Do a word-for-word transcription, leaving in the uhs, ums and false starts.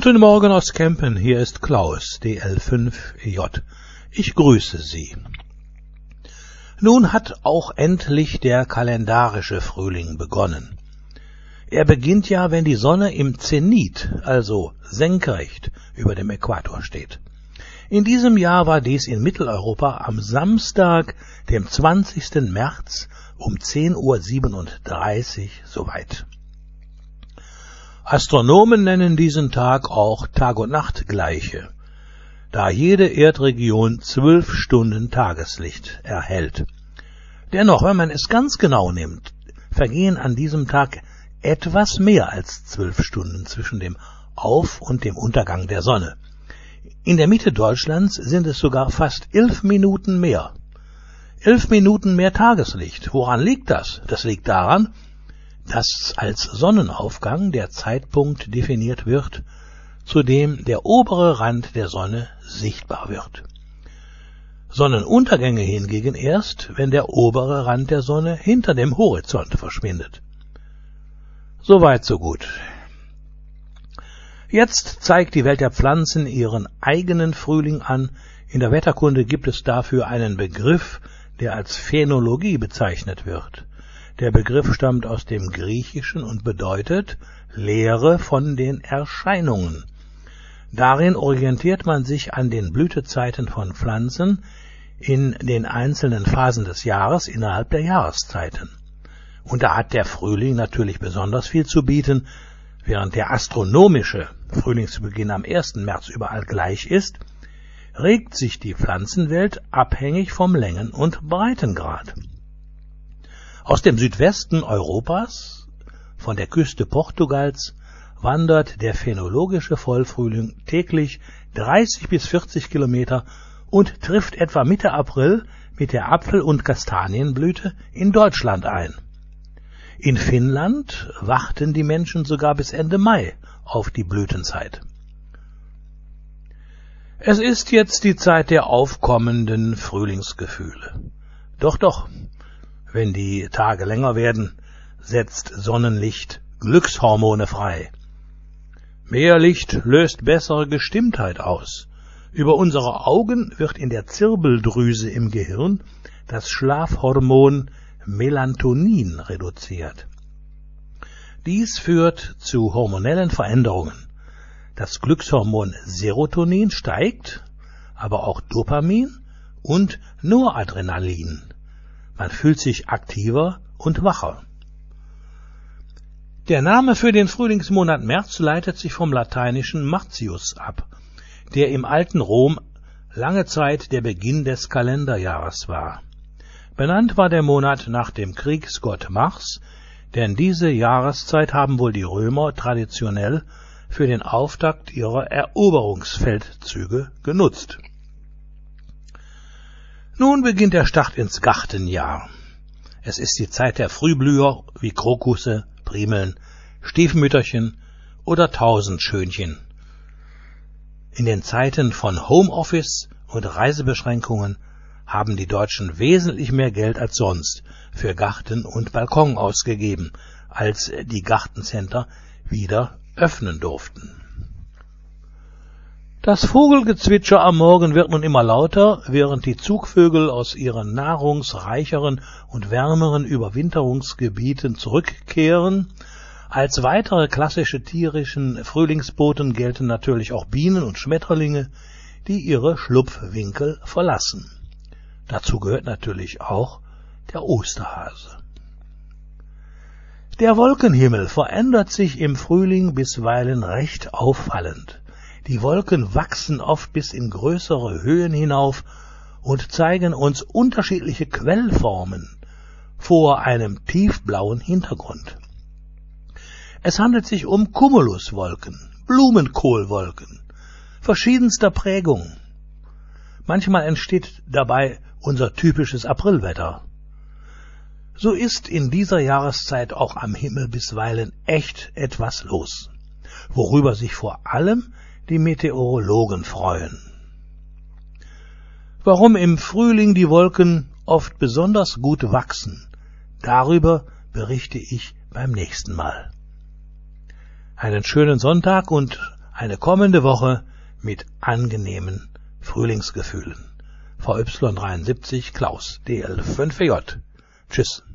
Guten Morgen aus Kempen, hier ist Klaus, D L fünf E J. Ich grüße Sie. Nun hat auch endlich der kalendarische Frühling begonnen. Er beginnt ja, wenn die Sonne im Zenit, also senkrecht über dem Äquator steht. In diesem Jahr war dies in Mitteleuropa am Samstag, dem zwanzigsten März um zehn Uhr siebenunddreißig soweit. Astronomen nennen diesen Tag auch Tag- und Nachtgleiche, da jede Erdregion zwölf Stunden Tageslicht erhält. Dennoch, wenn man es ganz genau nimmt, vergehen an diesem Tag etwas mehr als zwölf Stunden zwischen dem Auf- und dem Untergang der Sonne. In der Mitte Deutschlands sind es sogar fast elf Minuten mehr. Elf Minuten mehr Tageslicht. Woran liegt das? Das liegt daran, dass als Sonnenaufgang der Zeitpunkt definiert wird, zu dem der obere Rand der Sonne sichtbar wird. Sonnenuntergänge hingegen erst, wenn der obere Rand der Sonne hinter dem Horizont verschwindet. Soweit, so gut. Jetzt zeigt die Welt der Pflanzen ihren eigenen Frühling an. In der Wetterkunde gibt es dafür einen Begriff, der als Phänologie bezeichnet wird. Der Begriff stammt aus dem Griechischen und bedeutet Lehre von den Erscheinungen. Darin orientiert man sich an den Blütezeiten von Pflanzen in den einzelnen Phasen des Jahres innerhalb der Jahreszeiten. Und da hat der Frühling natürlich besonders viel zu bieten. Während der astronomische Frühlingsbeginn am ersten März überall gleich ist, regt sich die Pflanzenwelt abhängig vom Längen- und Breitengrad. Aus dem Südwesten Europas, von der Küste Portugals, wandert der phänologische Vollfrühling täglich dreißig bis vierzig Kilometer und trifft etwa Mitte April mit der Apfel- und Kastanienblüte in Deutschland ein. In Finnland warten die Menschen sogar bis Ende Mai auf die Blütenzeit. Es ist jetzt die Zeit der aufkommenden Frühlingsgefühle. Doch, doch, wenn die Tage länger werden, setzt Sonnenlicht Glückshormone frei. Mehr Licht löst bessere Gestimmtheit aus. Über unsere Augen wird in der Zirbeldrüse im Gehirn das Schlafhormon Melatonin reduziert. Dies führt zu hormonellen Veränderungen. Das Glückshormon Serotonin steigt, aber auch Dopamin und Noradrenalin. Man fühlt sich aktiver und wacher. Der Name für den Frühlingsmonat März leitet sich vom lateinischen Martius ab, der im alten Rom lange Zeit der Beginn des Kalenderjahres war. Benannt war der Monat nach dem Kriegsgott Mars, denn diese Jahreszeit haben wohl die Römer traditionell für den Auftakt ihrer Eroberungsfeldzüge genutzt. Nun beginnt der Start ins Gartenjahr. Es ist die Zeit der Frühblüher wie Krokusse, Primeln, Stiefmütterchen oder Tausendschönchen. In den Zeiten von Homeoffice und Reisebeschränkungen haben die Deutschen wesentlich mehr Geld als sonst für Garten und Balkon ausgegeben, als die Gartencenter wieder öffnen durften. Das Vogelgezwitscher am Morgen wird nun immer lauter, während die Zugvögel aus ihren nahrungsreicheren und wärmeren Überwinterungsgebieten zurückkehren. Als weitere klassische tierischen Frühlingsboten gelten natürlich auch Bienen und Schmetterlinge, die ihre Schlupfwinkel verlassen. Dazu gehört natürlich auch der Osterhase. Der Wolkenhimmel verändert sich im Frühling bisweilen recht auffallend. Die Wolken wachsen oft bis in größere Höhen hinauf und zeigen uns unterschiedliche Quellformen vor einem tiefblauen Hintergrund. Es handelt sich um Cumuluswolken, Blumenkohlwolken, verschiedenster Prägung. Manchmal entsteht dabei unser typisches Aprilwetter. So ist in dieser Jahreszeit auch am Himmel bisweilen echt etwas los, worüber sich vor allem die Meteorologen freuen. Warum im Frühling die Wolken oft besonders gut wachsen, darüber berichte ich beim nächsten Mal. Einen schönen Sonntag und eine kommende Woche mit angenehmen Frühlingsgefühlen. V Y dreiundsiebzig Klaus D L fünf J. Tschüss.